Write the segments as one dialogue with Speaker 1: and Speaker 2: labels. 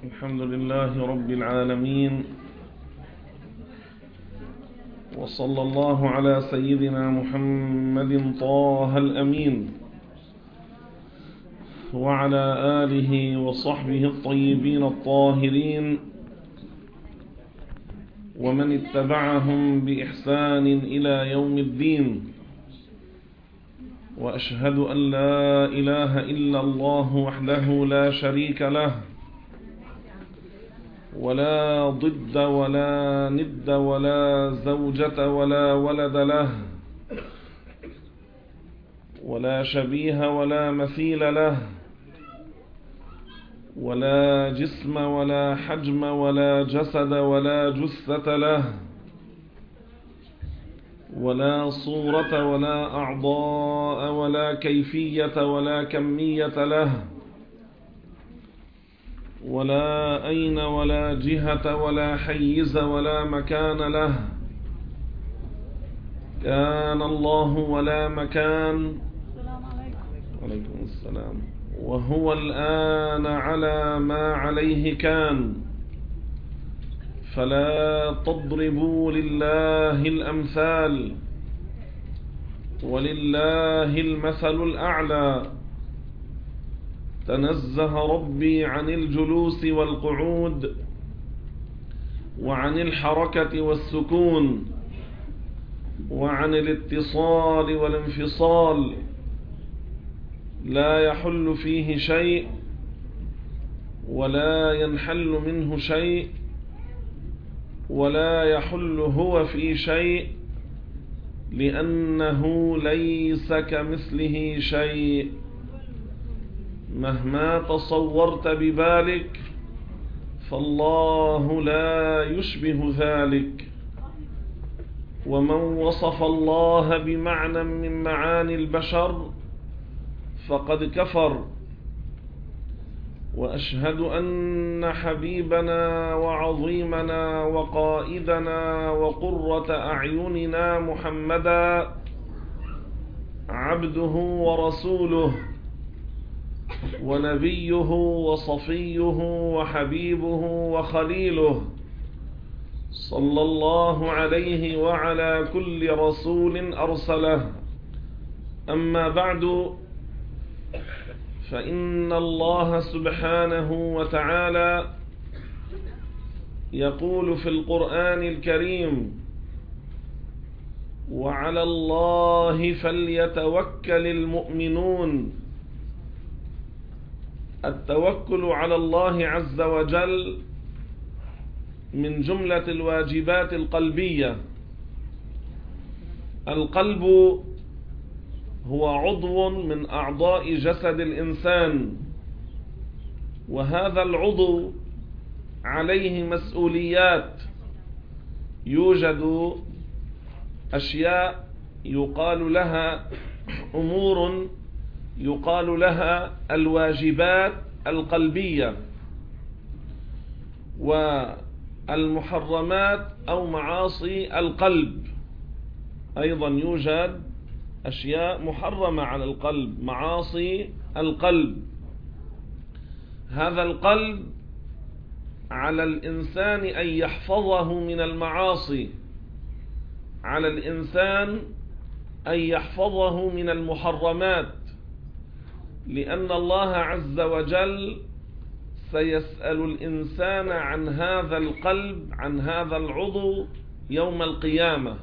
Speaker 1: الحمد لله رب العالمين، وصلى الله على سيدنا محمد طه الأمين وعلى آله وصحبه الطيبين الطاهرين ومن اتبعهم بإحسان إلى يوم الدين. وأشهد أن لا إله إلا الله وحده لا شريك له، ولا ضد ولا ند ولا زوجة ولا ولد له، ولا شبيه ولا مثيل له، ولا جسم ولا حجم ولا جسد ولا جثة له، ولا صورة ولا أعضاء ولا كيفية ولا كمية له، ولا أين ولا جهة ولا حيز ولا مكان له. كان الله ولا مكان، عليكم السلام، وهو الآن على ما عليه كان. فلا تضربوا لله الأمثال، ولله المثل الأعلى. تنزه ربي عن الجلوس والقعود، وعن الحركة والسكون، وعن الاتصال والانفصال. لا يحل فيه شيء ولا ينحل منه شيء، ولا يحل هو في شيء، لأنه ليس كمثله شيء. مهما تصورت ببالك فالله لا يشبه ذلك. ومن وصف الله بمعنى من معاني البشر فقد كفر. وأشهد أن حبيبنا وعظيمنا وقائدنا وقرة أعيننا محمدا عبده ورسوله ونبيه وصفيه وحبيبه وخليله، صلى الله عليه وعلى كل رسول أرسله. أما بعد، فإن الله سبحانه وتعالى يقول في القرآن الكريم: وعلى الله فليتوكل المؤمنون. التوكل على الله عز وجل من جملة الواجبات القلبية. القلب هو عضو من أعضاء جسد الإنسان، وهذا العضو عليه مسؤوليات. يوجد أشياء يقال لها أمور يقال لها الواجبات القلبية، والمحرمات أو معاصي القلب. أيضا يوجد أشياء محرمة على القلب، معاصي القلب. هذا القلب على الإنسان أن يحفظه من المعاصي، على الإنسان أن يحفظه من المحرمات، لأن الله عز وجل سيسأل الإنسان عن هذا القلب، عن هذا العضو يوم القيامة.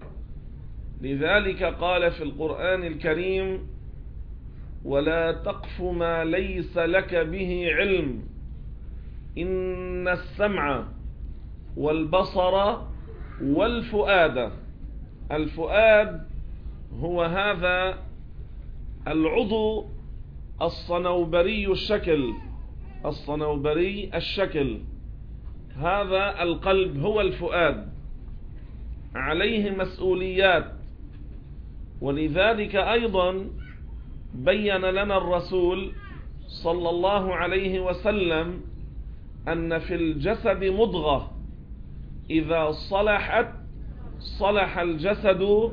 Speaker 1: لذلك قال في القرآن الكريم: ولا تقف ما ليس لك به علم، إن السمع والبصر والفؤاد. الفؤاد هو هذا العضو الصنوبري الشكل، الصنوبري الشكل. هذا القلب هو الفؤاد، عليه مسؤوليات. ولذلك أيضا بين لنا الرسول صلى الله عليه وسلم أن في الجسد مضغة إذا صلحت صلح الجسد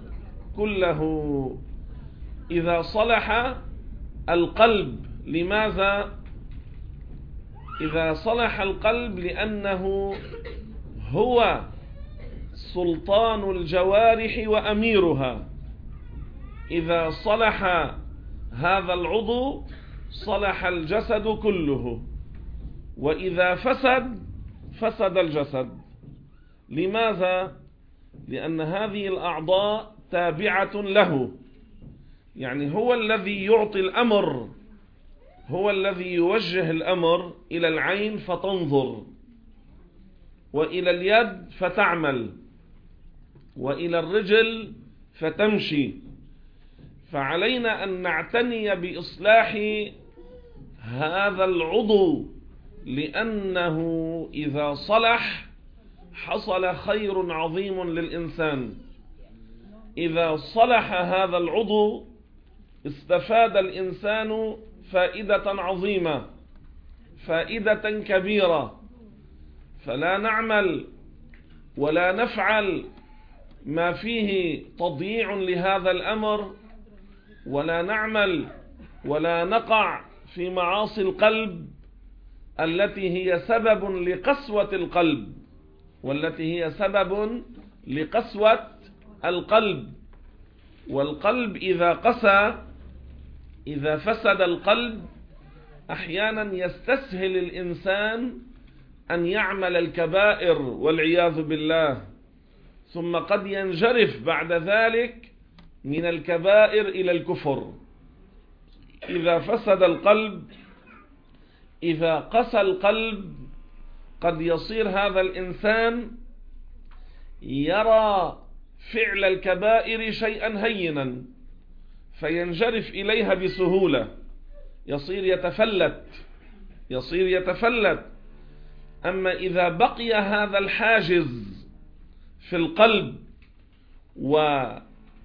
Speaker 1: كله. إذا صلح القلب، لماذا؟ إذا صلح القلب لأنه هو سلطان الجوارح وأميرها، إذا صلح هذا العضو صلح الجسد كله، وإذا فسد الجسد. لماذا؟ لأن هذه الأعضاء تابعة له، يعني هو الذي يعطي الأمر، هو الذي يوجه الأمر إلى العين فتنظر، وإلى اليد فتعمل، وإلى الرجل فتمشي. فعلينا أن نعتني بإصلاح هذا العضو، لأنه إذا صلح حصل خير عظيم للإنسان. إذا صلح هذا العضو استفاد الإنسان فائدة عظيمة، فائدة كبيرة، فلا نعمل ولا نفعل ما فيه تضييع لهذا الأمر، ولا نعمل ولا نقع في معاصي القلب التي هي سبب لقسوة القلب، والتي هي سبب لقسوة القلب. والقلب إذا قسى، إذا فسد القلب، أحيانا يستسهل الإنسان أن يعمل الكبائر والعياذ بالله، ثم قد ينجرف بعد ذلك من الكبائر إلى الكفر. إذا فسد القلب، إذا قسى القلب، قد يصير هذا الإنسان يرى فعل الكبائر شيئا هينا فينجرف إليها بسهولة، يصير يتفلت. أما إذا بقي هذا الحاجز في القلب، وهذا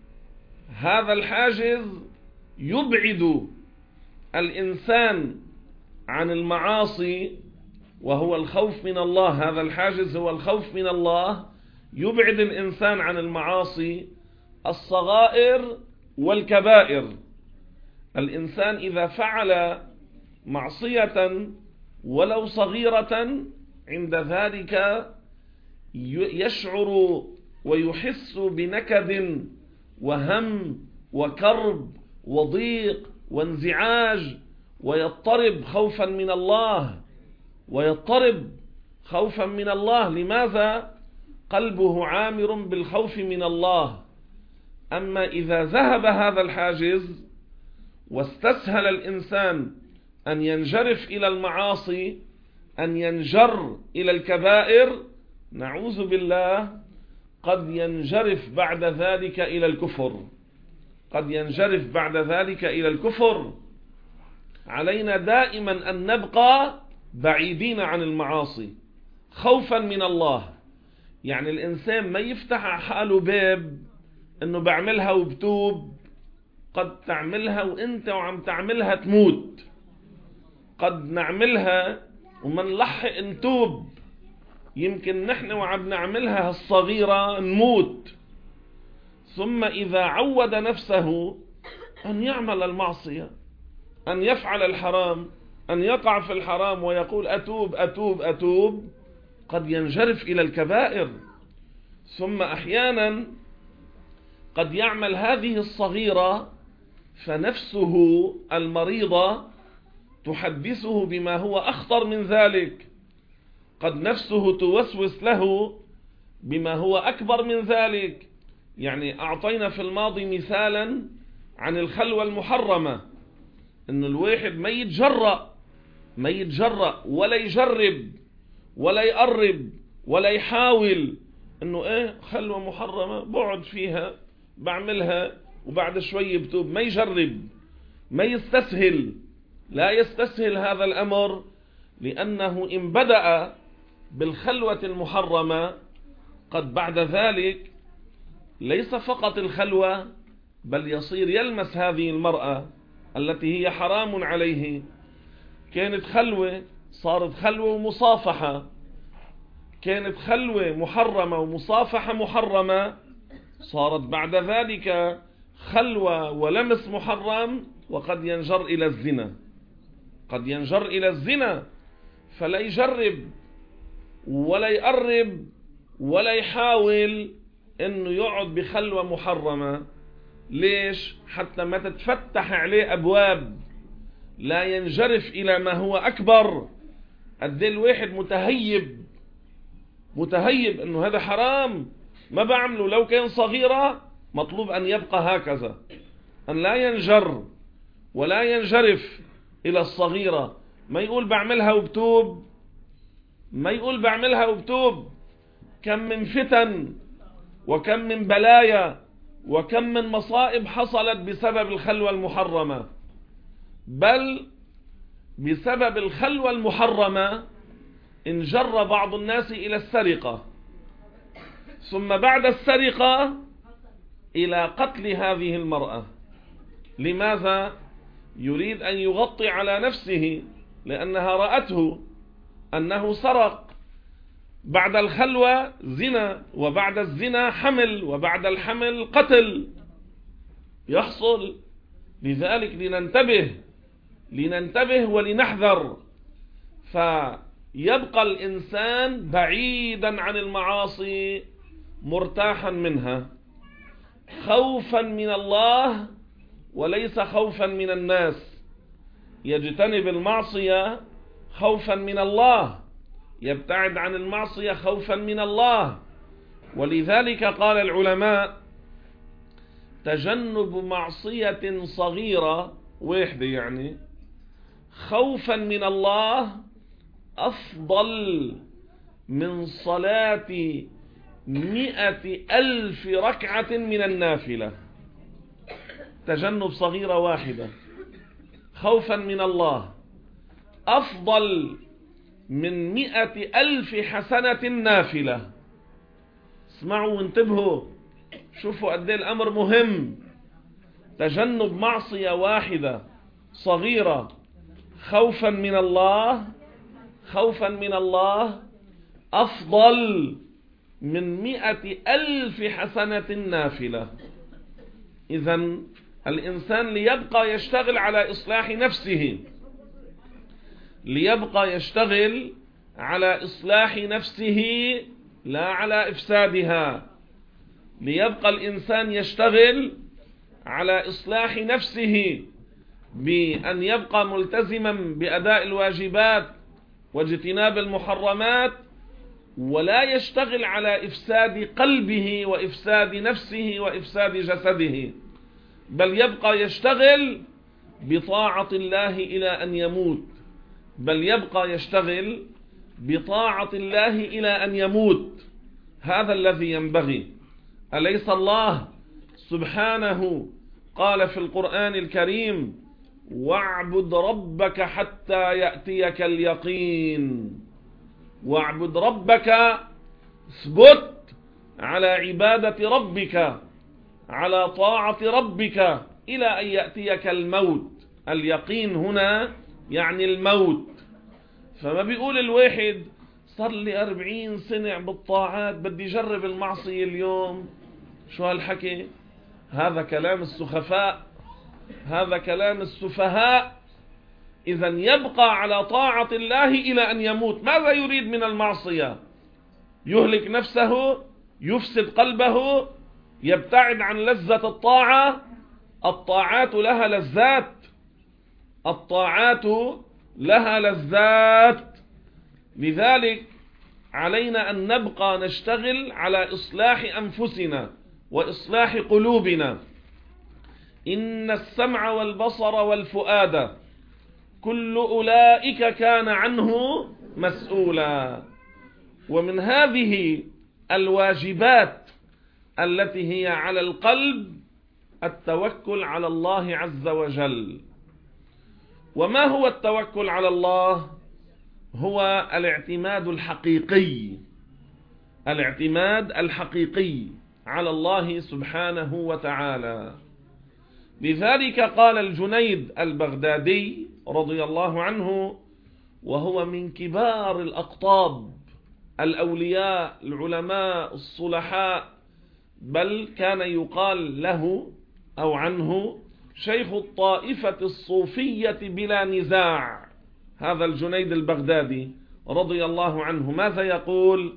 Speaker 1: الحاجز يبعد الإنسان عن المعاصي، وهو الخوف من الله، هذا الحاجز هو الخوف من الله، يبعد الإنسان عن المعاصي الصغائر والكبائر. الإنسان إذا فعل معصية ولو صغيرة، عند ذلك يشعر ويحس بنكد وهم وكرب وضيق وانزعاج، ويضطرب خوفا من الله. لماذا؟ قلبه عامر بالخوف من الله. أما إذا ذهب هذا الحاجز واستسهل الإنسان أن ينجرف إلى المعاصي، أن ينجر إلى الكبائر، نعوذ بالله، قد ينجرف بعد ذلك إلى الكفر. علينا دائما أن نبقى بعيدين عن المعاصي خوفا من الله. يعني الإنسان ما يفتح حاله باب أنه بعملها وبتوب، قد تعملها وإنت وعم تعملها تموت، قد نعملها ومن لحق نتوب، يمكن نحن وعم نعملها الصغيرة نموت. ثم إذا عود نفسه أن يعمل المعصية، أن يفعل الحرام، أن يقع في الحرام ويقول أتوب أتوب أتوب، قد ينجرف إلى الكبائر. ثم أحيانا قد يعمل هذه الصغيرة فنفسه المريضة تحدثه بما هو أخطر من ذلك، قد نفسه توسوس له بما هو أكبر من ذلك. يعني أعطينا في الماضي مثالا عن الخلوة المحرمة، أن الواحد ما يتجرأ ولا يجرب ولا يقرب ولا يحاول أنه خلوة محرمة بعد فيها بعملها وبعد شوي بتوب، ما يجرب، ما يستسهل، لا يستسهل هذا الأمر، لأنه إن بدأ بالخلوة المحرمة قد بعد ذلك ليس فقط الخلوة، بل يصير يلمس هذه المرأة التي هي حرام عليه. كانت خلوة صارت خلوة ومصافحة، كانت خلوة محرمة ومصافحة محرمة، صارت بعد ذلك خلوة ولمس محرم، وقد ينجر إلى الزنا، فلا يجرب ولا يقرب ولا يحاول انه يقعد بخلوة محرمة. ليش؟ حتى ما تتفتح عليه ابواب، لا ينجرف الى ما هو اكبر. قد الواحد متهيب انه هذا حرام ما بعمله، لو كان صغيرة مطلوب ان يبقى هكذا، ان لا ينجر ولا ينجرف الى الصغيرة. ما يقول بعملها وبتوب، كم من فتن وكم من بلايا وكم من مصائب حصلت بسبب الخلوة المحرمة. بل بسبب الخلوة المحرمة انجر بعض الناس إلى السرقة، ثم بعد السرقة إلى قتل هذه المرأة. لماذا؟ يريد أن يغطي على نفسه لأنها رأته أنه سرق. بعد الخلوة زنا، وبعد الزنا حمل، وبعد الحمل قتل يحصل. لذلك لننتبه ولنحذر. فيبقى الإنسان بعيدا عن المعاصي مرتاحا منها، خوفا من الله وليس خوفا من الناس. يجتنب المعصية خوفا من الله، يبتعد عن المعصية خوفا من الله. ولذلك قال العلماء: تجنب معصية صغيرة واحدة يعني خوفا من الله أفضل من صلاة 100,000 ركعة من النافلة. تجنب صغيرة واحدة خوفا من الله أفضل من 100,000 حسنة نافلة. اسمعوا وانتبهوا، شوفوا قد ايه الأمر مهم. تجنب معصية واحدة صغيرة خوفا من الله أفضل من 100,000 حسنة نافلة. إذن الإنسان ليبقى يشتغل على إصلاح نفسه، لا على إفسادها. ليبقى الإنسان يشتغل على إصلاح نفسه بأن يبقى ملتزما بأداء الواجبات واجتناب المحرمات، ولا يشتغل على إفساد قلبه وإفساد نفسه وإفساد جسده، بل يبقى يشتغل بطاعة الله إلى أن يموت. هذا الذي ينبغي. أليس الله سبحانه قال في القرآن الكريم: واعبد ربك حتى يأتيك اليقين. واعبد ربك، اثبت على عبادة ربك، على طاعة ربك إلى أن يأتيك الموت. اليقين هنا يعني الموت. فما بيقول الواحد صار لي 40 سنة بالطاعات بدي جرب المعصية اليوم. شو هالحكي؟ هذا كلام السفهاء. إذن يبقى على طاعة الله إلى أن يموت. ماذا يريد من المعصية؟ يهلك نفسه، يفسد قلبه، يبتعد عن لذة الطاعة. الطاعات لها لذات. لذلك علينا أن نبقى نشتغل على إصلاح أنفسنا وإصلاح قلوبنا. إن السمع والبصر والفؤاد كل أولئك كان عنه مسؤولا. ومن هذه الواجبات التي هي على القلب التوكل على الله عز وجل. وما هو التوكل على الله؟ هو الاعتماد الحقيقي على الله سبحانه وتعالى. لذلك قال الجنيد البغدادي رضي الله عنه، وهو من كبار الأقطاب الأولياء العلماء الصلحاء، بل كان يقال له أو عنه شيخ الطائفة الصوفية بلا نزاع. هذا الجنيد البغدادي رضي الله عنه ماذا يقول؟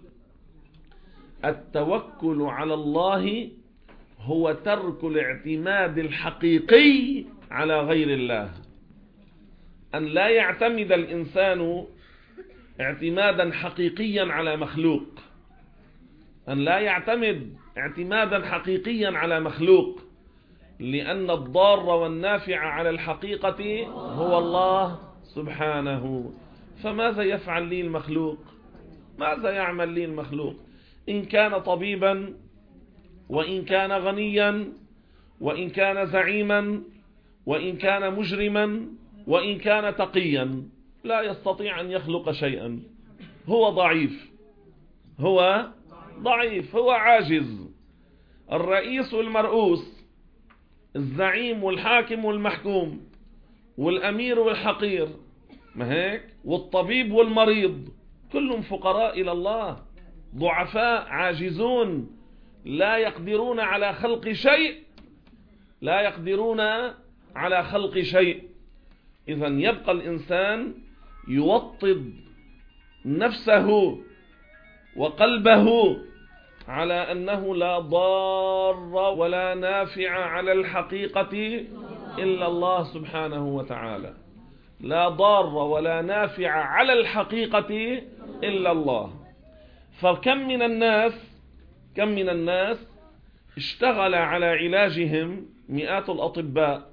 Speaker 1: التوكل على الله هو ترك الاعتماد الحقيقي على غير الله، أن لا يعتمد الإنسان اعتمادا حقيقيا على مخلوق، أن لا يعتمد اعتمادا حقيقيا على مخلوق، لأن الضار والنافع على الحقيقة هو الله سبحانه. فماذا يفعل لي المخلوق؟ ماذا يعمل لي المخلوق؟ إن كان طبيبا، وإن كان غنيا، وإن كان زعيما، وإن كان مجرما، وإن كان تقيا، لا يستطيع أن يخلق شيئا. هو ضعيف، هو ضعيف، هو عاجز. الرئيس والمرؤوس، الزعيم والحاكم والمحكوم، والأمير والحقير، ما هيك؟ والطبيب والمريض، كلهم فقراء إلى الله، ضعفاء عاجزون، لا يقدرون على خلق شيء، لا يقدرون على خلق شيء. إذن يبقى الإنسان يوطد نفسه وقلبه على أنه لا ضار ولا نافع على الحقيقة إلا الله سبحانه وتعالى، لا ضار ولا نافع على الحقيقة إلا الله. فكم من الناس اشتغل على علاجهم مئات الأطباء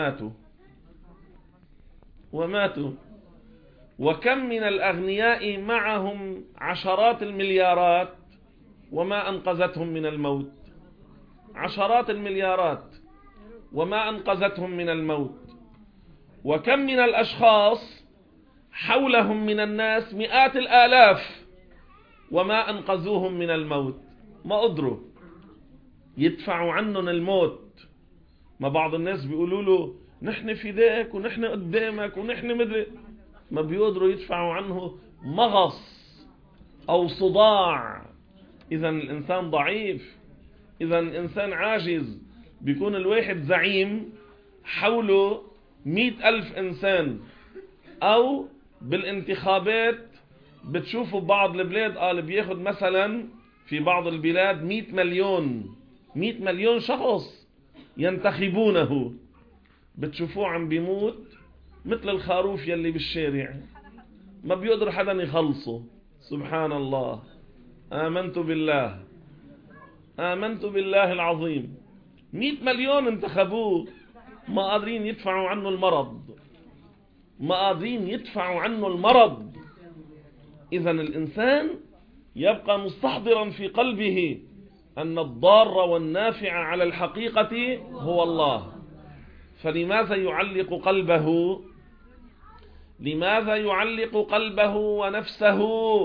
Speaker 1: وماتوا، وكم من الأغنياء معهم عشرات المليارات وما أنقذتهم من الموت، عشرات المليارات وما أنقذتهم من الموت. وكم من الأشخاص حولهم من الناس مئات الآلاف وما أنقذوهم من الموت، ما قدروا يدفعوا عنهم الموت. ما بعض الناس بيقولوا له نحن فداك ونحن قدامك ونحن مدري، ما بيقدروا يدفعوا عنه مغص أو صداع. إذا الإنسان ضعيف، إذا الإنسان عاجز. بيكون الواحد زعيم حوله 100,000 إنسان، أو بالانتخابات بتشوفوا بعض البلاد قال بياخد مثلا في بعض البلاد 100 مليون شخص ينتخبونه، بتشوفوه عم بيموت مثل الخروف يلي بالشارع، ما بيقدر حدا يخلصه. سبحان الله. آمنت بالله العظيم. 100 مليون انتخبوه، ما قادرين يدفعوا عنه المرض، إذن الإنسان يبقى مستحضرا في قلبه أن الضار والنافع على الحقيقة هو الله. فلماذا يعلق قلبه ونفسه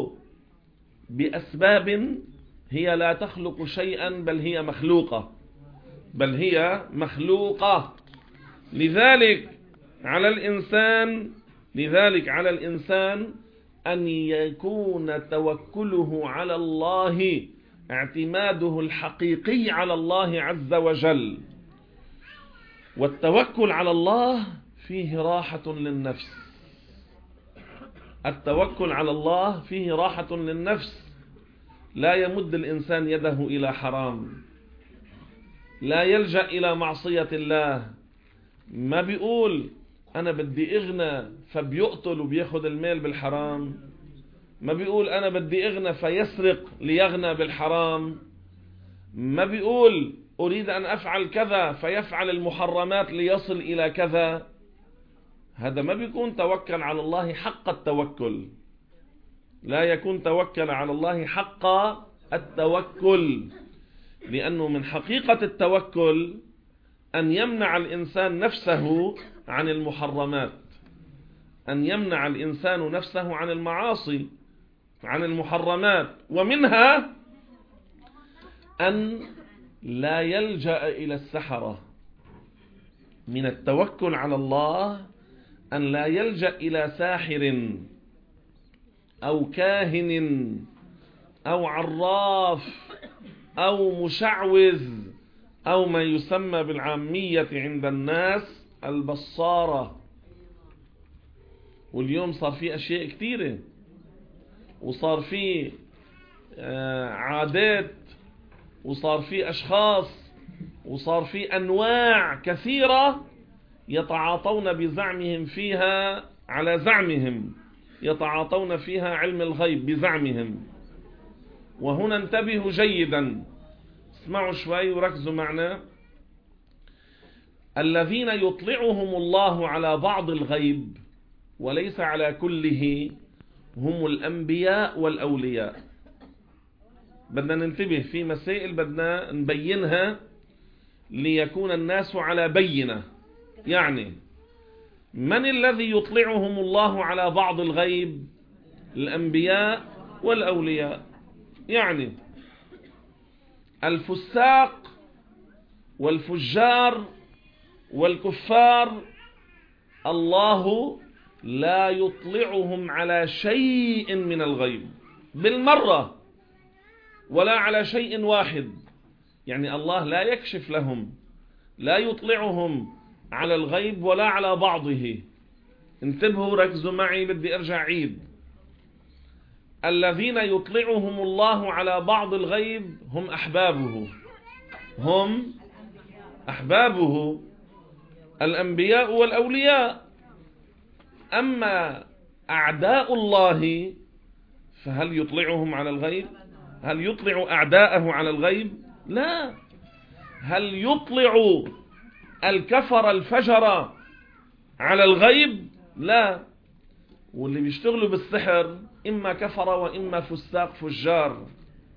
Speaker 1: بأسباب هي لا تخلق شيئا، بل هي مخلوقة. لذلك على الإنسان أن يكون توكله على الله اعتماده الحقيقي على الله عز وجل. والتوكل على الله فيه راحة للنفس. لا يمد الإنسان يده إلى حرام، لا يلجأ إلى معصية الله. ما بيقول أنا بدي أغنى فبيقتل وبياخد المال بالحرام، ما بيقول أنا بدي أغنى فيسرق ليغنى بالحرام، ما بيقول أريد أن أفعل كذا فيفعل المحرمات ليصل إلى كذا. هذا ما بيكون توكل على الله حق التوكل، لا يكون توكل على الله حق التوكل. لأنه من حقيقة التوكل أن يمنع الإنسان نفسه عن المحرمات، أن يمنع الإنسان نفسه عن المعاصي، عن المحرمات. ومنها أن لا يلجأ إلى السحرة. من التوكل على الله أن لا يلجأ إلى ساحر أو كاهن أو عراف أو مشعوذ أو ما يسمى بالعامية عند الناس البصارة. واليوم صار في أشياء كثيرة، وصار في عادات، وصار في أشخاص، وصار في أنواع كثيرة يتعاطون بزعمهم فيها، على زعمهم يتعاطون فيها علم الغيب بزعمهم. وهنا انتبهوا جيدا، اسمعوا شوي وركزوا معنا. الذين يطلعهم الله على بعض الغيب وليس على كله هم الأنبياء والأولياء. بدنا ننتبه في مسائل بدنا نبينها ليكون الناس على بينة. يعني من الذي يطلعهم الله على بعض الغيب؟ الأنبياء والأولياء. يعني الفساق والفجار والكفار الله لا يطلعهم على شيء من الغيب بالمرة، ولا على شيء واحد. يعني الله لا يكشف لهم، لا يطلعهم على الغيب ولا على بعضه. انتبهوا ركزوا معي، بدي ارجع عيد. الذين يطلعهم الله على بعض الغيب هم أحبابه، هم أحبابه الأنبياء والأولياء. أما أعداء الله فهل يطلعهم على الغيب؟ هل يطلع أعداءه على الغيب؟ لا. هل يطلع الكفر الفجر على الغيب؟ لا. واللي بيشتغلوا بالسحر إما كفر وإما فساق فجار.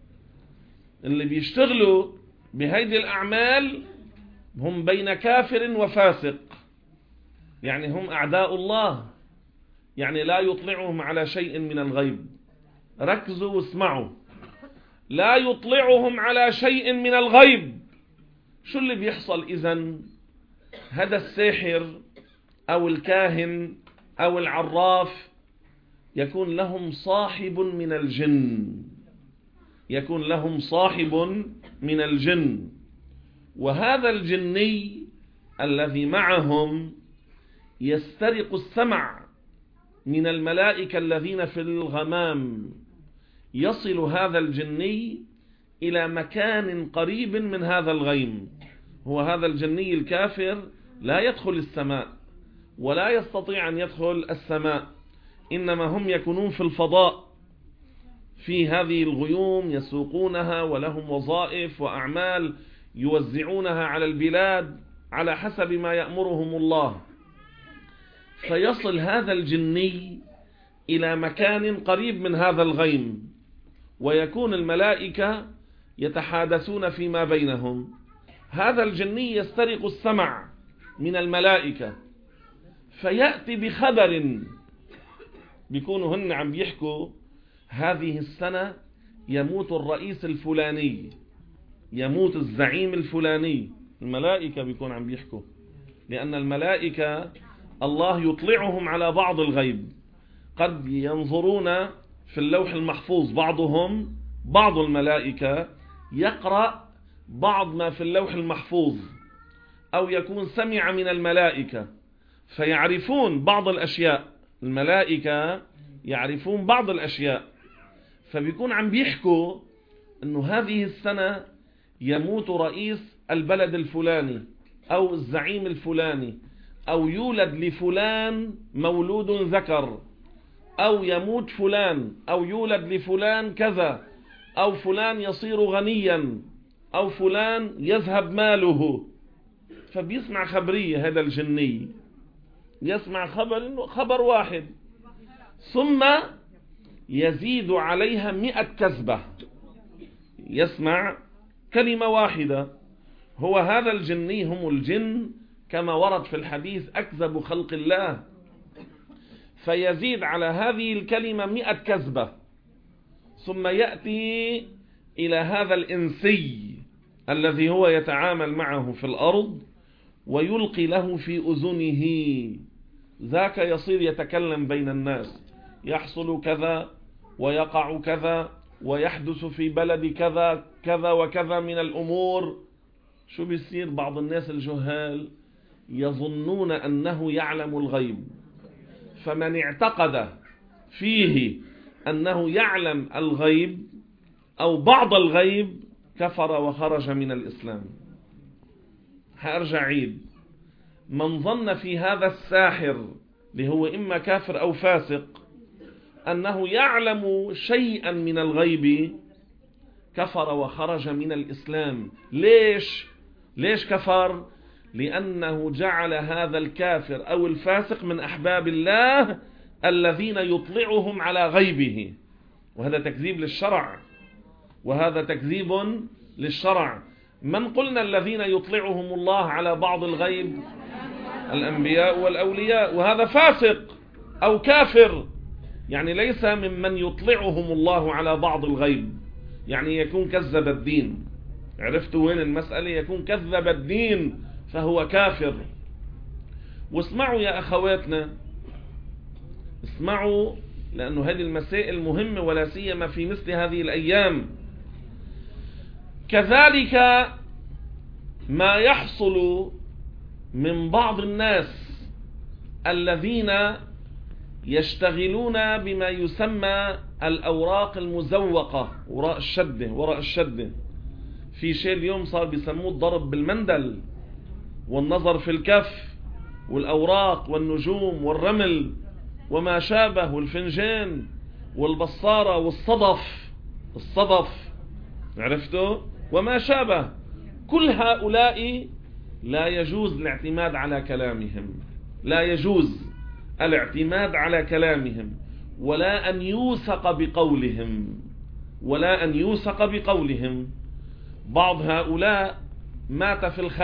Speaker 1: اللي بيشتغلوا بهيدي الأعمال هم بين كافر وفاسق، يعني هم أعداء الله، يعني لا يطلعهم على شيء من الغيب. ركزوا واسمعوا، لا يطلعهم على شيء من الغيب. شو اللي بيحصل إذن؟ هذا الساحر أو الكاهن أو العراف يكون لهم صاحب من الجن، يكون لهم صاحب من الجن. وهذا الجني الذي معهم يسترق السمع من الملائكة الذين في الغمام. يصل هذا الجني إلى مكان قريب من هذا الغيم. هو هذا الجني الكافر لا يدخل السماء ولا يستطيع أن يدخل السماء، إنما هم يكونون في الفضاء في هذه الغيوم يسوقونها، ولهم وظائف وأعمال يوزعونها على البلاد على حسب ما يأمرهم الله. فيصل هذا الجني إلى مكان قريب من هذا الغيم، ويكون الملائكة يتحادثون فيما بينهم. هذا الجني يسترق السمع من الملائكة، فيأتي بخبر. بيكونوا هن عم بيحكوا هذه السنة يموت الرئيس الفلاني، يموت الزعيم الفلاني. الملائكة بيكون عم بيحكوا، لأن الملائكة الله يطلعهم على بعض الغيب. قد ينظرون في اللوح المحفوظ، بعض الملائكة يقرأ بعض ما في اللوح المحفوظ، أو يكون سمع من الملائكة فيعرفون بعض الأشياء. الملائكة يعرفون بعض الأشياء، فبيكون عم بيحكوا أنه هذه السنة يموت رئيس البلد الفلاني أو الزعيم الفلاني، أو يولد لفلان مولود ذكر، أو يموت فلان، أو يولد لفلان كذا، أو فلان يصير غنيا، أو فلان يذهب ماله. فبيسمع خبرية، هذا الجني يسمع خبر واحد، ثم يزيد عليها 100 كذبة. يسمع كلمة واحدة. هو هذا الجني، هم الجن كما ورد في الحديث أكذب خلق الله، فيزيد على هذه الكلمة 100 كذبة. ثم يأتي إلى هذا الإنسي الذي هو يتعامل معه في الأرض، ويلقي له في أذنه. ذاك يصير يتكلم بين الناس، يحصل كذا ويقع كذا ويحدث في بلد كذا كذا وكذا من الأمور. شو بيصير؟ بعض الناس الجهال يظنون أنه يعلم الغيب، فمن اعتقد فيه أنه يعلم الغيب أو بعض الغيب كفر وخرج من الإسلام. هأرجع عيد: من ظن في هذا الساحر اللي هو إما كافر أو فاسق أنه يعلم شيئا من الغيب كفر وخرج من الإسلام. ليش كفر؟ لأنه جعل هذا الكافر أو الفاسق من أحباب الله الذين يطلعهم على غيبه، وهذا تكذيب للشرع. من قلنا الذين يطلعهم الله على بعض الغيب؟ الأنبياء والأولياء، وهذا فاسق أو كافر، يعني ليس ممن يطلعهم الله على بعض الغيب، يعني يكون كذب الدين. عرفتوا وين المسألة؟ يكون كذب الدين فهو كافر. واسمعوا يا أخواتنا، اسمعوا، لأنه هذه المسائل مهمة ولا سيما في مثل هذه الأيام. كذلك ما يحصل من بعض الناس الذين يشتغلون بما يسمى الأوراق المزوقة وراء الشدة. في شيء اليوم صار بيسموه الضرب بالمندل والنظر في الكف والأوراق والنجوم والرمل وما شابه والفنجان والبصارة والصدف، عرفتوا؟ وما شابه. كل هؤلاء لا يجوز الاعتماد على كلامهم، لا يجوز الاعتماد على كلامهم ولا أن يوثق بقولهم. بعض هؤلاء مات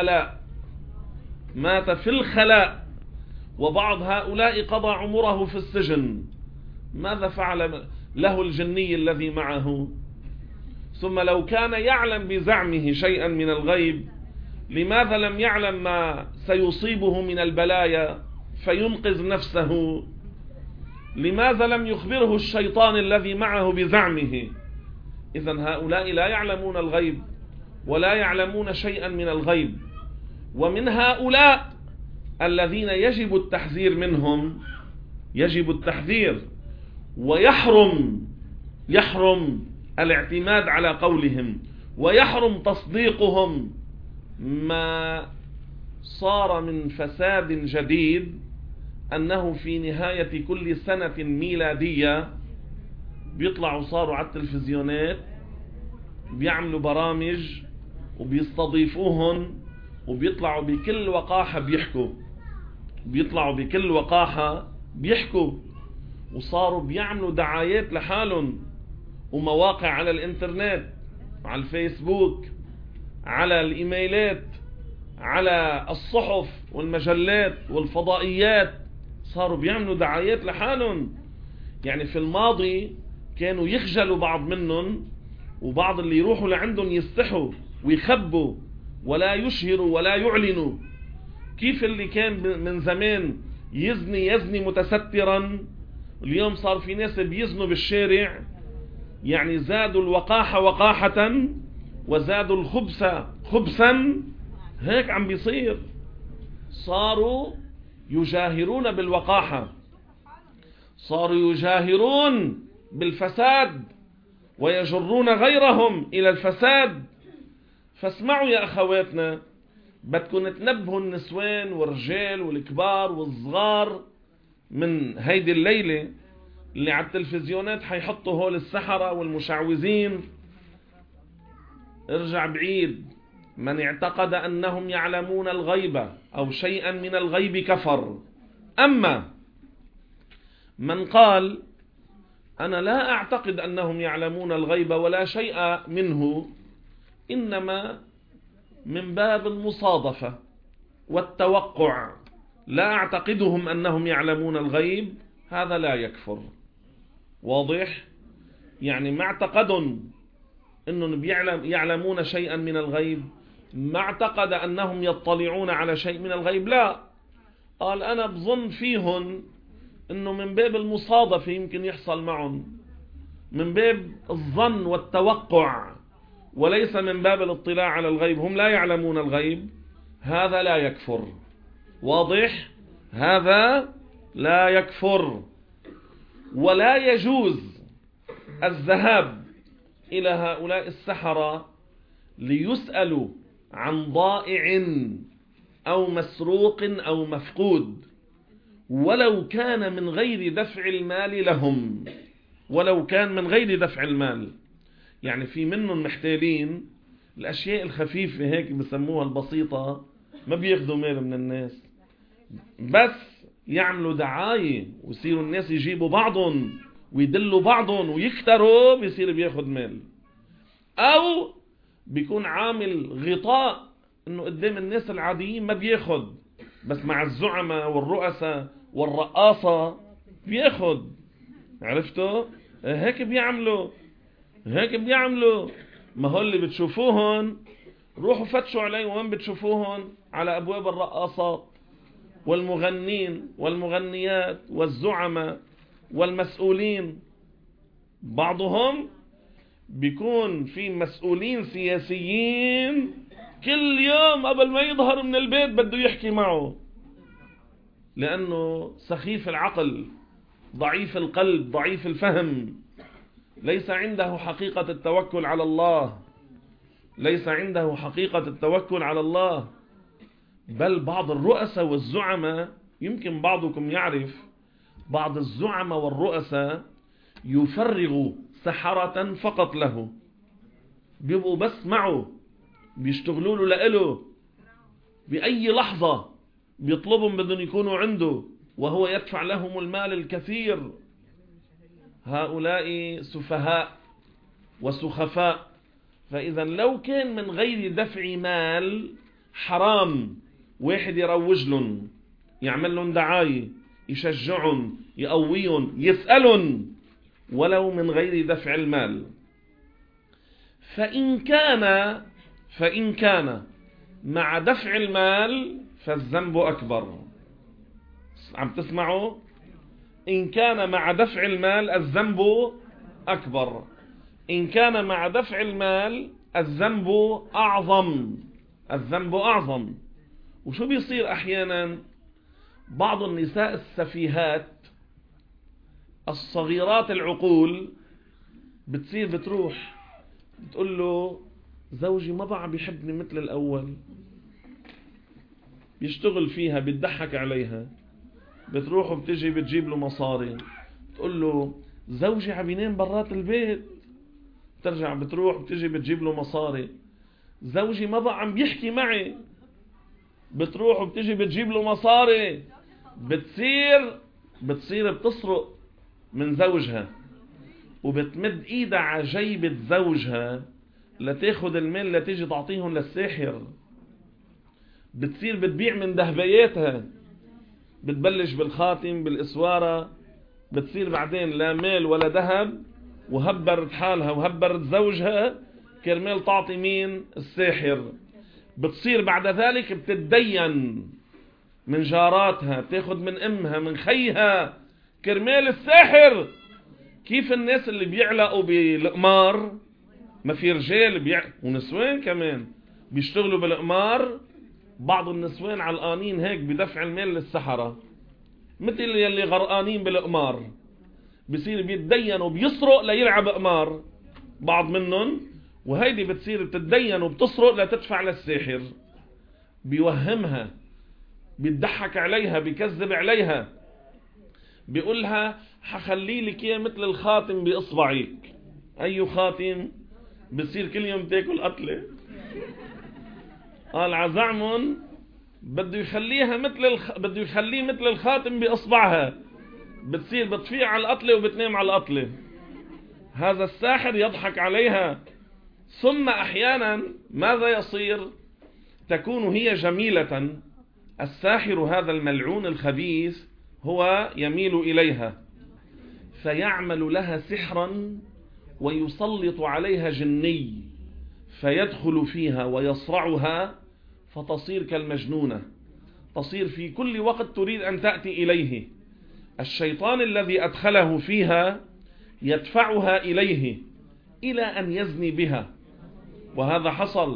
Speaker 1: في الخلاء، وبعض هؤلاء قضى عمره في السجن. ماذا فعل له الجني الذي معه؟ ثم لو كان يعلم بزعمه شيئا من الغيب، لماذا لم يعلم ما سيصيبه من البلايا فينقذ نفسه؟ لماذا لم يخبره الشيطان الذي معه بزعمه؟ إذن هؤلاء لا يعلمون الغيب ولا يعلمون شيئا من الغيب. ومن هؤلاء الذين يجب التحذير منهم، يجب التحذير، ويحرم الاعتماد على قولهم، ويحرم تصديقهم. ما صار من فساد جديد أنه في نهاية كل سنة ميلادية صاروا على التلفزيونات بيعملوا برامج وبيستضيفوهم وبيطلعوا بكل وقاحة بيحكوا، وصاروا بيعملوا دعايات لحالهم ومواقع على الانترنت، على الفيسبوك، على الايميلات، على الصحف والمجلات والفضائيات، صاروا بيعملوا دعايات لحالهم. يعني في الماضي كانوا يخجلوا بعض منهم، وبعض اللي يروحوا لعندهم يستحوا ويخبوا ولا يشهروا ولا يعلنوا. كيف اللي كان من زمان يزني متسترا، اليوم صار في ناس بيزنوا بالشارع. يعني زادوا الوقاحة وقاحة وزادوا الخبث خبثا. هيك عم بيصير، صاروا يجاهرون بالوقاحة، صاروا يجاهرون بالفساد ويجرون غيرهم إلى الفساد. فاسمعوا يا أخواتنا، بدكم تنبهوا النسوان والرجال والكبار والصغار من هيدي الليلة اللي على التلفزيونات حيحطوا هول السحرة والمشعوذين. ارجع بعيد: من اعتقد أنهم يعلمون الغيب أو شيئا من الغيب كفر. أما من قال أنا لا أعتقد أنهم يعلمون الغيب ولا شيء منه، إنما من باب المصادفة والتوقع، لا أعتقدهم أنهم يعلمون الغيب، هذا لا يكفر. واضح؟ يعني ما اعتقدوا أنهم يعلمون شيئا من الغيب، ما اعتقد أنهم يطلعون على شيء من الغيب، لا، قال أنا بظن فيهم أنه من باب المصادفة يمكن يحصل معهم، من باب الظن والتوقع، وليس من باب الاطلاع على الغيب. هم لا يعلمون الغيب، هذا لا يكفر. واضح؟ هذا لا يكفر. ولا يجوز الذهاب إلى هؤلاء السحرة ليسألوا عن ضائع أو مسروق أو مفقود، ولو كان من غير دفع المال لهم، ولو كان من غير دفع المال. يعني في منهم محتالين الأشياء الخفيفة هيك بسموها البسيطة، ما بياخدوا مال من الناس، بس يعملوا دعاية ويصيروا الناس يجيبوا بعضهم ويدلوا بعضهم ويكتروا، بيصير بياخد مال. أو بيكون عامل غطاء انه قدام الناس العاديين ما بياخد، بس مع الزعماء والرؤساء والرقاصة بياخد. عرفتوا؟ هيك بيعملوا، هيك بيعملوا. ما هو اللي بتشوفوهن روحوا فتشوا عليهم، وين بتشوفوهن؟ على ابواب الرقاصات والمغنين والمغنيات والزعماء والمسؤولين. بعضهم بيكون في مسؤولين سياسيين كل يوم قبل ما يظهر من البيت بده يحكي معه، لأنه سخيف العقل، ضعيف القلب، ضعيف الفهم، ليس عنده حقيقة التوكل على الله، ليس عنده حقيقة التوكل على الله. بل بعض الرؤساء والزعماء، يمكن بعضكم يعرف، بعض الزعماء والرؤساء يفرغ سحرة فقط له، بيبقوا بس معه، بيشتغلوا له لإله، بأي لحظة بيطلبهم بدهم يكونوا عنده، وهو يدفع لهم المال الكثير. هؤلاء سفهاء وسخفاء. فإذا لو كان من غير دفع مال حرام واحد يروج لهم، يعمل لهم دعاية، يشجعهم، يقويهم، يسألهم، ولو من غير دفع المال. فإن كان مع دفع المال فالذنب أكبر. عم تسمعوا؟ إن كان مع دفع المال الذنب أكبر، إن كان مع دفع المال الذنب أعظم، الذنب أعظم. وشو بيصير أحيانا؟ بعض النساء السفيهات الصغيرات العقول بتصير بتروح بتقول له زوجي ما بقى بيحبني مثل الأول، بيشتغل فيها، بيضحك عليها، بتروح وبتجي بتجيب له مصاري، تقول له زوجي عم ينام برات البيت، ترجع بتروح بتجي بتجيب له مصاري. زوجي ما بقى عم بيحكي معي، بتروح وبتجي بتجيب له مصاري. بتصير بتسرق من زوجها، وبتمد ايدها على جيبة زوجها لتاخد المال لتيجي تعطيهم للساحر. بتصير بتبيع من ذهبياتها، بتبلش بالخاتم بالاسوارة، بتصير بعدين لا مال ولا ذهب، وهبرت حالها وهبرت زوجها كرمال تعطي مين؟ الساحر. بتصير بعد ذلك بتتدين من جاراتها، بتاخد من امها من خيها كرمال الساحر. كيف الناس اللي بيعلقوا بالقمار، ما في رجال ونسوان كمان بيشتغلوا بالقمار، بعض النسوان علقانين هيك بدفع المال للسحرة، مثل يلي غرقانين بالقمار، بصير بيتدين وبيسرق ليلعب قمار بعض منهم، وهيدي بتصير بتتدين وبتسرق لتدفع للساحر. بيوهمها، بيضحك عليها، بيكذب عليها، بيقولها حخلي لك اياه مثل الخاتم باصبعك. اي خاتم؟ بتصير كل يوم تاكل قتله. قال عزعمن بده يخليها بده يخليه مثل الخاتم باصبعها، بتصير بتفيع على القتله وبتنام على القتله. هذا الساحر يضحك عليها. ثم احيانا ماذا يصير؟ تكون هي جميلة، الساحر هذا الملعون الخبيث هو يميل إليها فيعمل لها سحرا ويسلط عليها جني، فيدخل فيها ويصرعها فتصير كالمجنونة، تصير في كل وقت تريد أن تأتي إليه. الشيطان الذي أدخله فيها يدفعها إليه إلى أن يزني بها. وهذا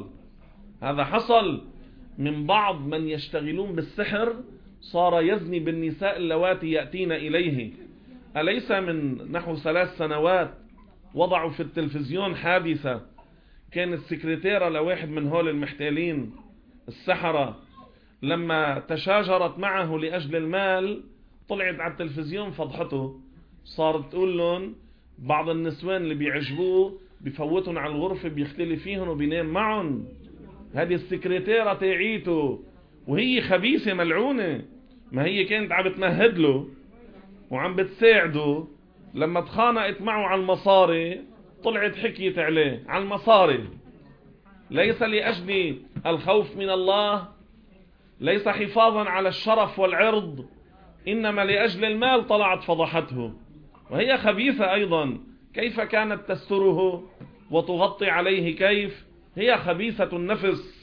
Speaker 1: حصل من بعض من يشتغلون بالسحر، صار يزني بالنساء اللواتي يأتين إليه. أليس من نحو 3 سنوات وضعوا في التلفزيون حادثة، كان السكرتيرة لواحد من هول المحتالين السحرة لما تشاجرت معه لأجل المال، طلعت على التلفزيون فضحته، صارت تقول لهم بعض النسوان اللي بيعجبوه بفوتهم على الغرفة بيختلي فيهم وبينام معهم. هذه السكرتيرة تاعيته، وهي خبيثة ملعونة، ما هي كانت عم بتمهد له وعم بتساعده. لما تخانقت معه على المصاري طلعت حكيت عليه على المصاري، ليس لأجل الخوف من الله، ليس حفاظا على الشرف والعرض، إنما لأجل المال طلعت فضحته. وهي خبيثة أيضا، كيف كانت تستره وتغطي عليه؟ كيف هي خبيثة النفس.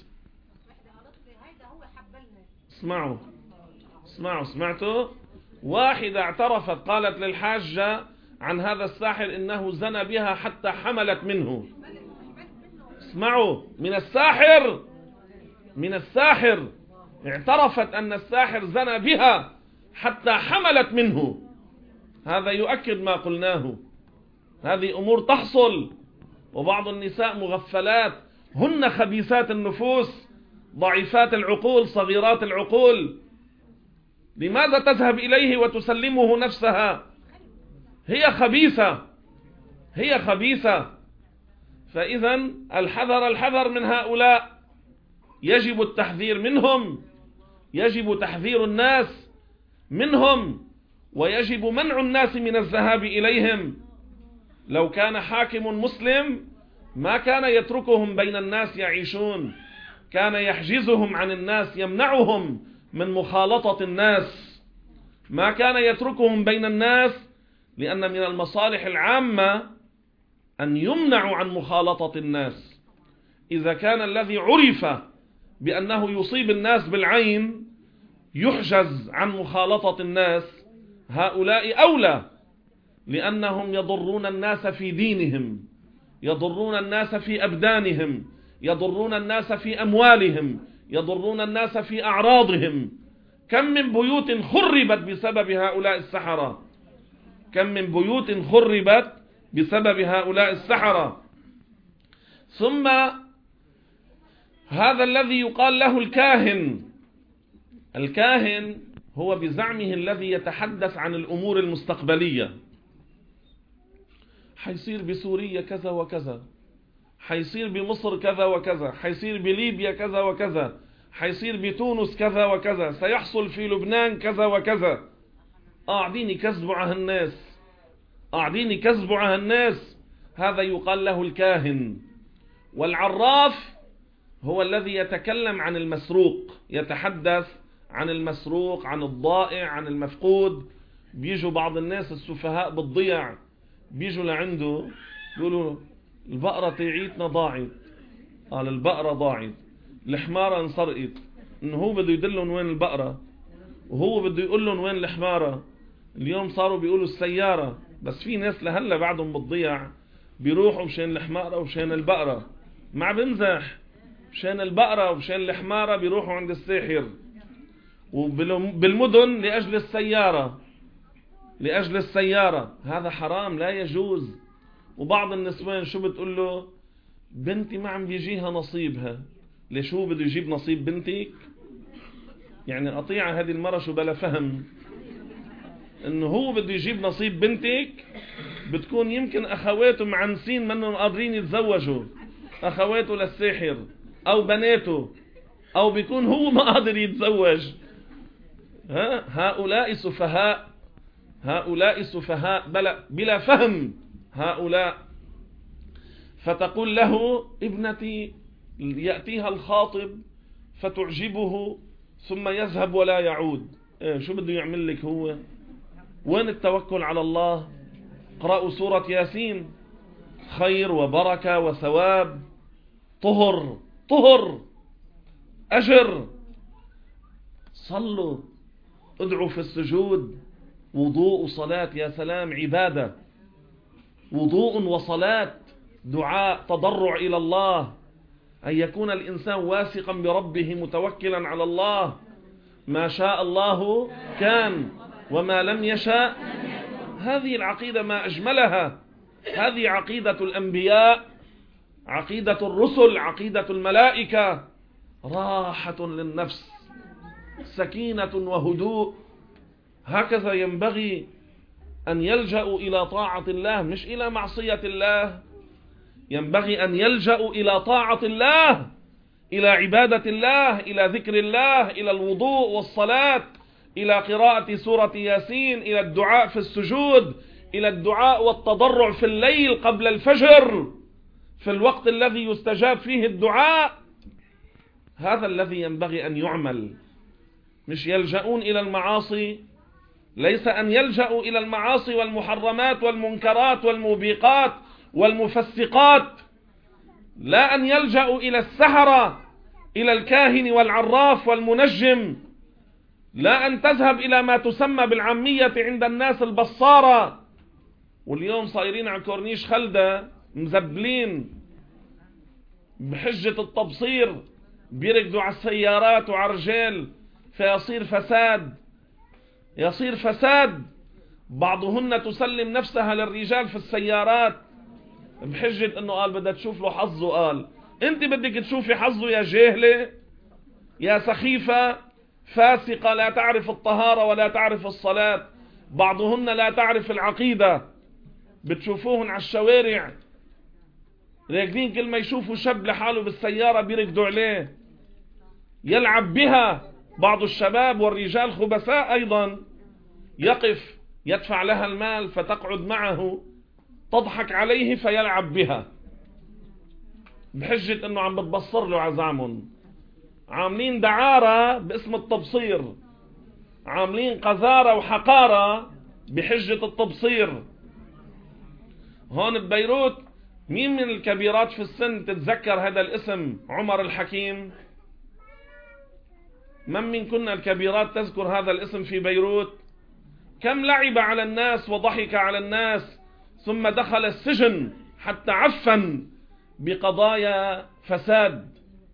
Speaker 1: سمعتوا واحدة اعترفت قالت للحاجة عن هذا الساحر إنه زنى بها حتى حملت منه. اسمعوا، من الساحر اعترفت أن الساحر زنى بها حتى حملت منه. هذا يؤكد ما قلناه، هذه أمور تحصل. وبعض النساء مغفلات، هن خبيثات النفوس، ضعيفات العقول، صغيرات العقول. لماذا تذهب إليه وتسلمه نفسها؟ هي خبيثة. فإذا الحذر من هؤلاء، يجب التحذير منهم، يجب تحذير الناس منهم، ويجب منع الناس من الذهاب إليهم. لو كان حاكم مسلم ما كان يتركهم بين الناس يعيشون، كان يحجزهم عن الناس، يمنعهم من مخالطة الناس، ما كان يتركهم بين الناس، لأن من المصالح العامة أن يمنعوا عن مخالطة الناس. إذا كان الذي عرف بأنه يصيب الناس بالعين يحجز عن مخالطة الناس، هؤلاء أولى، لأنهم يضرون الناس في دينهم، يضرون الناس في أبدانهم، يضرون الناس في أموالهم، يضرون الناس في أعراضهم. كم من بيوت خربت بسبب هؤلاء السحرة، كم من بيوت خربت بسبب هؤلاء السحرة. ثم هذا الذي يقال له الكاهن هو بزعمه الذي يتحدث عن الأمور المستقبلية، حيصير بسوريا كذا وكذا، حيصير بمصر كذا وكذا، حيصير بليبيا كذا وكذا، حيصير بتونس كذا وكذا، سيحصل في لبنان كذا وكذا. قاعدين يكذبوا على الناس، هذا يقال له الكاهن. والعراف هو الذي يتكلم عن المسروق، يتحدث عن المسروق، عن الضائع، عن المفقود. بيجوا بعض الناس السفهاء بالضيع، بيجوا لعنده بيقولوا البقرة تاعيتنا ضاعت، قال البقرة ضاعت، الحمارة انسرقت، انه هو بده يدلهم وين البقرة وهو بده يقول لهم وين الحمارة. اليوم صاروا بيقولوا السيارة، بس في ناس لهلا بعدهم بالضيع بيروحوا مشان الحمارة ومشان البقرة، مع بمزح، مشان البقرة ومشان الحمارة بيروحوا عند الساحر، وبالمدن لأجل السيارة. هذا حرام، لا يجوز. وبعض النسوان شو بتقول له؟ بنتي ما عم بيجيها نصيبها. ليش هو بده يجيب نصيب بنتك؟ يعني قطيعة هذه المرة شو بلا فهم، انه هو بده يجيب نصيب بنتك. بتكون يمكن اخواته معنسين منهم قادرين يتزوجوا، اخواته للساحر او بناته، او بيكون هو ما قادر يتزوج. هؤلاء سفهاء بلا فهم هؤلاء. فتقول له ابنتي، يأتيها الخاطب فتعجبه ثم يذهب ولا يعود. شو بده يعمل لك هو؟ وين التوكل على الله؟ اقرأوا سورة ياسين، خير وبركة وثواب، طهر أجر. صلوا، ادعوا في السجود، وضوء وصلاة، يا سلام، عبادة، وضوء وصلاة، دعاء، تضرع إلى الله، أن يكون الإنسان واثقا بربه متوكلا على الله. ما شاء الله كان وما لم يشاء. هذه العقيدة ما أجملها، هذه عقيدة الأنبياء، عقيدة الرسل، عقيدة الملائكة، راحة للنفس، سكينة وهدوء. هكذا ينبغي أن يلجأوا إلى طاعة الله مش إلى معصية الله. ينبغي أن يلجأوا إلى طاعة الله، إلى عبادة الله، إلى ذكر الله، إلى الوضوء والصلاة، إلى قراءة سورة ياسين، إلى الدعاء في السجود، إلى الدعاء والتضرع في الليل قبل الفجر، في الوقت الذي يستجاب فيه الدعاء. هذا الذي ينبغي أن يعمل، مش يلجؤون إلى المعاصي. ليس أن يلجأوا إلى المعاصي والمحرمات والمنكرات والموبقات والمفسقات، لا أن يلجأوا إلى السحرة، إلى الكاهن والعراف والمنجم، لا أن تذهب إلى ما تسمى بالعامية عند الناس البصارة. واليوم صايرين على كورنيش خلدة مزبلين بحجة التبصير، بيركضوا على السيارات وعلى الرجال، فيصير فساد، يصير فساد. بعضهن تسلم نفسها للرجال في السيارات بحجة انه قال بدها تشوف له حظه. قال انت بدك تشوفي حظه يا جاهلة، يا سخيفة فاسقة لا تعرف الطهارة ولا تعرف الصلاة. بعضهن لا تعرف العقيدة، بتشوفوهن على الشوارع راكدين، كل ما يشوفوا شاب لحاله بالسيارة بيركضوا عليه يلعب بها. بعض الشباب والرجال خبثاء أيضا، يقف يدفع لها المال فتقعد معه تضحك عليه فيلعب بها بحجة انه عم بتبصر له عزامهم. عاملين دعارة باسم التبصير، عاملين قذارة وحقارة بحجة التبصير. هون ببيروت مين من الكبيرات في السن تتذكر هذا الاسم؟ عمر الحكيم. من كنا الكبيرات تذكر هذا الاسم في بيروت؟ كم لعب على الناس وضحك على الناس، ثم دخل السجن حتى عفن بقضايا فساد.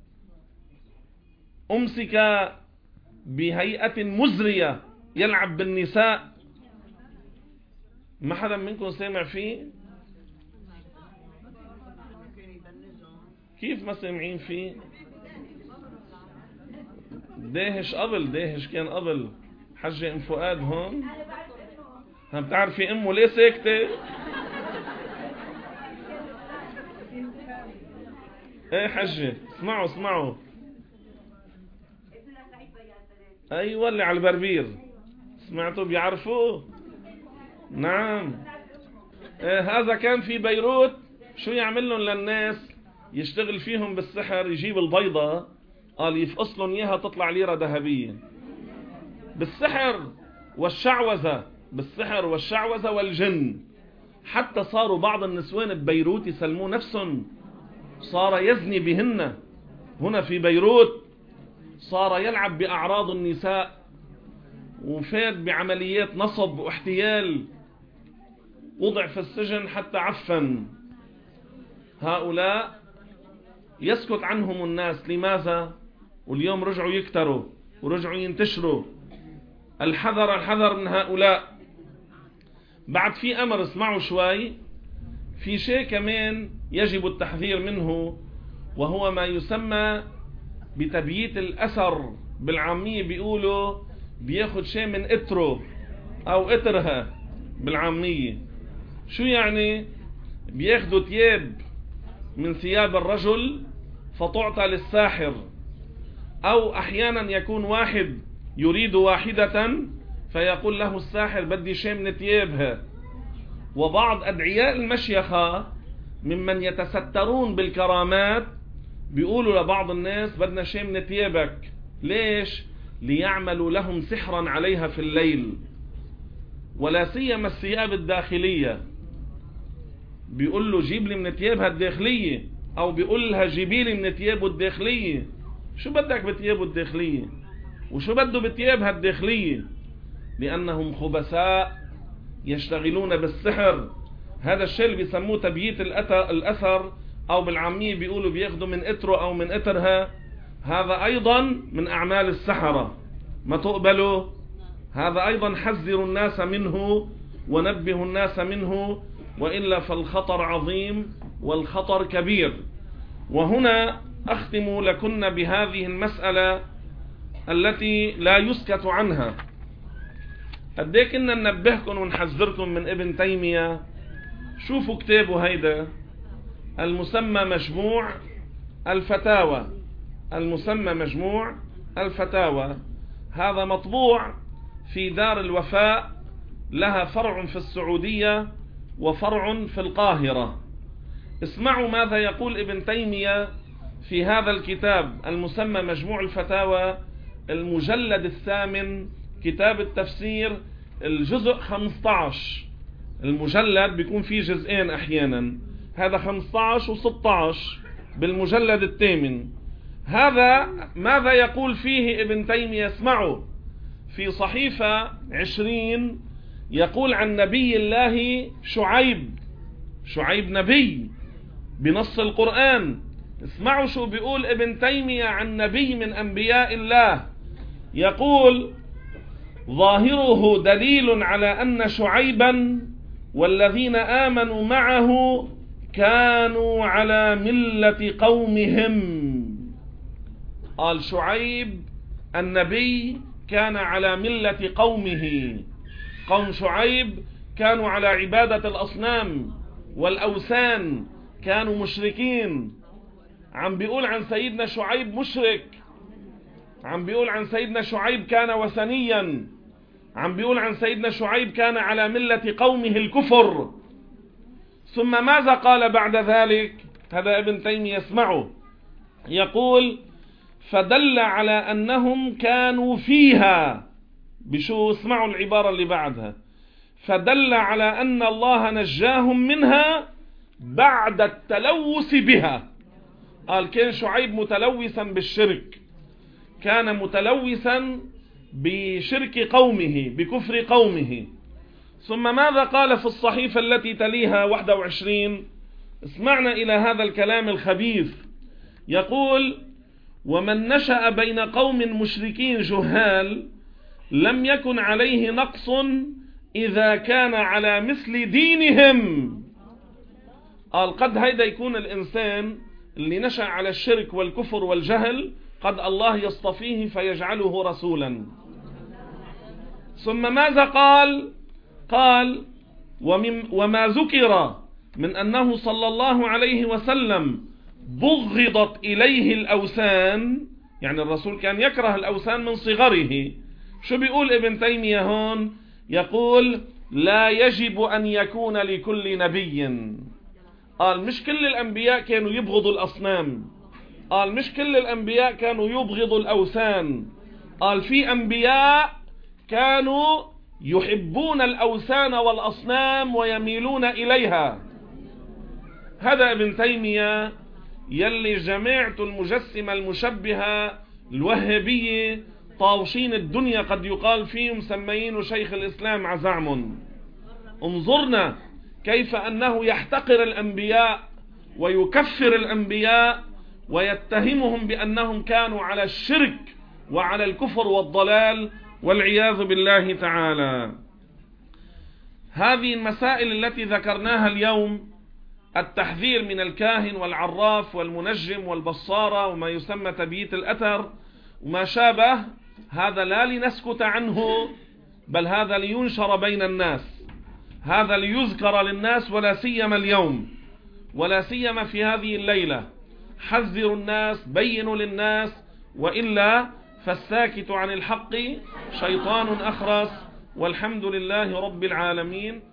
Speaker 1: أمسك بهيئة مزرية يلعب بالنساء. ما حدا منكم سمع فيه؟ كيف ما سمعين فيه؟ داهش قبل، داهش كان قبل. حجة ام فؤاد هون، هم بتعرفي امه ليه ساكتة؟ ايه حجة، اسمعوا ايوه اللي على البربير، سمعتوا بيعرفوه؟ نعم. إيه هذا كان في بيروت. شو يعمل لهم للناس؟ يشتغل فيهم بالسحر، يجيب البيضة قال يفقص لهم اياها تطلع ليرة ذهبية بالسحر والشعوذة، بالسحر والشعوذة والجن. حتى صاروا بعض النسوان ببيروت يسلموا نفسهم، صار يزني بهن هنا في بيروت، صار يلعب بأعراض النساء، وفاد بعمليات نصب واحتيال، وضع في السجن حتى عفن. هؤلاء يسكت عنهم الناس. لماذا؟ واليوم رجعوا يكتروا ورجعوا ينتشروا. الحذر الحذر من هؤلاء. بعد في أمر، اسمعوا شوي، في شيء كمان يجب التحذير منه، وهو ما يسمى بتبييت الأثر. بالعامية بيقولوا بياخد شيء من إتره أو إترها بالعامية. شو يعني؟ بياخدوا ثياب من ثياب الرجل فتعطى للساحر، أو أحيانا يكون واحد يريد واحدة فيقول له الساحر بدي شيء من ثيابها. وبعض أدعياء المشيخة ممن يتسترون بالكرامات بيقولوا لبعض الناس بدنا شيء من ثيابك. ليش؟ ليعملوا لهم سحرا عليها في الليل، ولا سيما الثياب الداخلية. بيقول له جيب لي من ثيابها الداخلية، أو بيقول لها جيبي لي من ثيابه الداخلية. شو بدك بثيابه الداخلية؟ وشو بده بثيابها الداخلية؟ لأنهم خبثاء يشتغلون بالسحر. هذا الشيء اللي بيسموه تبييت الأثر، أو بالعامية بيقولوا بياخدوا من إتره أو من إترها. هذا أيضا من أعمال السحرة، ما تقبلوا. هذا أيضا حذروا الناس منه ونبهوا الناس منه، وإلا فالخطر عظيم والخطر كبير. وهنا أختم لكن بهذه المسألة التي لا يسكت عنها. قديه كنا ننبهكم ونحذركم من ابن تيمية. شوفوا كتابه هيدا المسمى مجموع الفتاوى. المسمى مجموع الفتاوى، هذا مطبوع في دار الوفاء، لها فرع في السعودية وفرع في القاهرة. اسمعوا ماذا يقول ابن تيمية في هذا الكتاب المسمى مجموع الفتاوى، المجلد 8 كتاب التفسير، الجزء 15. المجلد بيكون فيه جزئين احيانا، هذا 15 و16 بالمجلد 8. هذا ماذا يقول فيه ابن تيمية؟ اسمعوا. في صحيفة 20 يقول عن نبي الله شعيب نبي بنص القرآن. اسمعوا شو بيقول ابن تيمية عن نبي من أنبياء الله. يقول: ظاهره دليل على أن شعيبا والذين آمنوا معه كانوا على ملة قومهم. قال شعيب النبي كان على ملة قومه. قوم شعيب كانوا على عبادة الأصنام والأوثان، كانوا مشركين. عم بيقول عن سيدنا شعيب مشرك، عم بيقول عن سيدنا شعيب كان وثنيا، عم بيقول عن سيدنا شعيب كان على ملة قومه الكفر. ثم ماذا قال بعد ذلك؟ هذا ابن تيمية، اسمعوا. يقول: فدل على أنهم كانوا فيها بشو؟ اسمعوا العبارة اللي بعدها: فدل على أن الله نجاهم منها بعد التلوث بها. قال كان شعيب متلوثا بالشرك، كان متلوثا بشرك قومه، بكفر قومه. ثم ماذا قال في الصحيفة التي تليها 21؟ اسمعنا إلى هذا الكلام الخبيث. يقول: ومن نشأ بين قوم مشركين جهال لم يكن عليه نقص إذا كان على مثل دينهم. قال قد هيدا يكون الإنسان اللي نشأ على الشرك والكفر والجهل قد الله يصطفيه فيجعله رسولا. ثم ماذا قال: وما ذكر من أنه صلى الله عليه وسلم بغضت إليه الأوثان، يعني الرسول كان يكره الأوثان من صغره. شو بيقول ابن تيمية هون؟ يقول: لا يجب أن يكون لكل نبي. قال مش كل الأنبياء كانوا يبغضوا الأصنام، قال مش كل الأنبياء كانوا يبغضوا الأوثان، قال في أنبياء كانوا يحبون الأوثان والأصنام ويميلون إليها. هذا ابن تيمية يلي جماعة المجسمة المشبهة الوهابية طاوشين الدنيا قد يقال فيهم، مسميين شيخ الإسلام عزعم. انظرنا كيف أنه يحتقر الأنبياء ويكفر الأنبياء ويتهمهم بأنهم كانوا على الشرك وعلى الكفر والضلال والعياذ بالله تعالى. هذه المسائل التي ذكرناها اليوم، التحذير من الكاهن والعراف والمنجم والبصارة وما يسمى تبييت الأثر وما شابه، هذا لا لنسكت عنه، بل هذا لينشر بين الناس، هذا ليذكر للناس، ولا سيما اليوم، ولا سيما في هذه الليلة. حذروا الناس، بينوا للناس، وإلا فالساكت عن الحق شيطان أخرس. والحمد لله رب العالمين.